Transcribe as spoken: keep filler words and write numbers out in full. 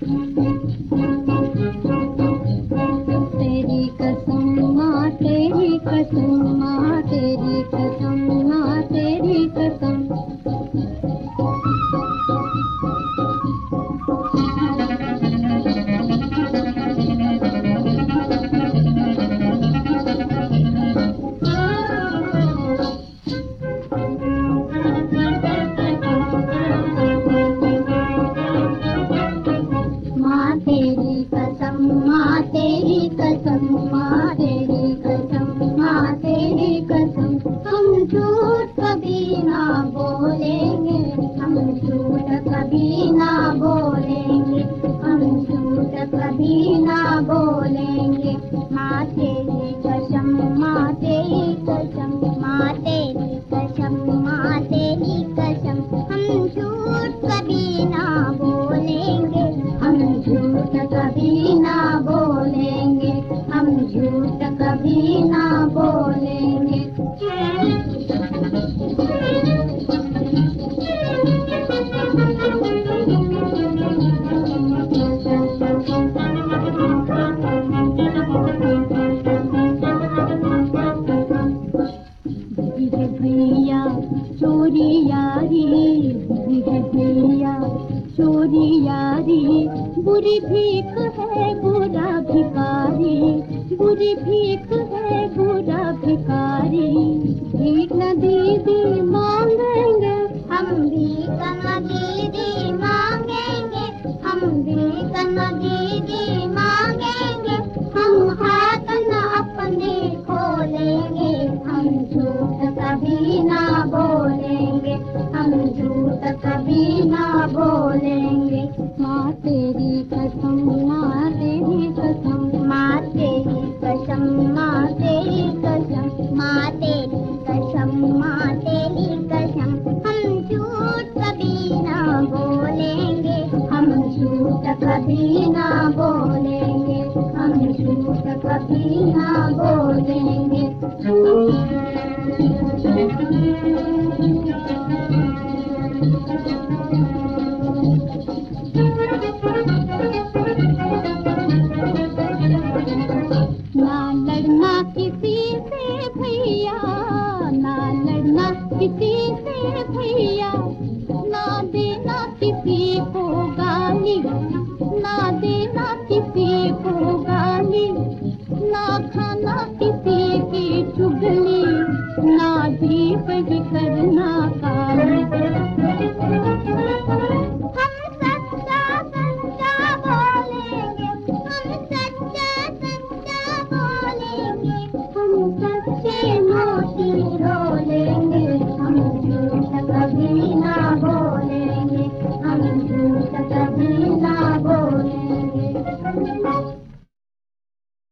तेरी कसम माँ तेरी कसम माँ तेरी कसम माँ तेरी कसम। माँ तेरी कसम माँ तेरी कसम माँ तेरी कसम माँ तेरी कसम। हम झूठ कभी ना बोलेंगे, हम झूठ कभी ना बोलेंगे, हम झूठ कभी ना बोलेंगे। माँ तेरी कसम माँ तेरी कसम माँ तेरी कसम माँ तेरी कसम। हम झूठ कभी ना बोलेंगे, हम झूठ कभी ना बोलेंगे, हम झूठ कभी ना बोलेंगे। धीरे भैया चोरी यारी, धीरे भैया चोरी यारी। बुरी भीख है बुरा भिखारी, बुरी भीख है बुरा भिखारी। भीख न दीदी मांगेंगे, हम भीख न दीदी मांगेंगे, हम भीख न दीदी मांगेंगे। हम हाथ न अपने खोलेंगे, हम झूठ कभी ना बोलेंगे, हम झूठ कभी ना बोलेंगे। माँ तेरी कसम माँ तेरी कसम माँ तेरी कसम माँ तेरी कसम माँ तेरी कसम माँ तेरी कसम। हम झूठ कभी ना बोलेंगे, हम झूठ कभी ना बोलेंगे, हम झूठ कभी ना बोलेंगे। ना लड़ना किसी से भैया, ना लड़ना किसी से भैया। ना देना किसी को गाली, ना देना किसी को गाली। ना खाना किसी की चुगली, ना दीप ही करना काली। हम सच्चा सच्चा बोलेंगे, हम सच्चा सच्चा बोलेंगे, हम सच्चे मोती रोलेंगे।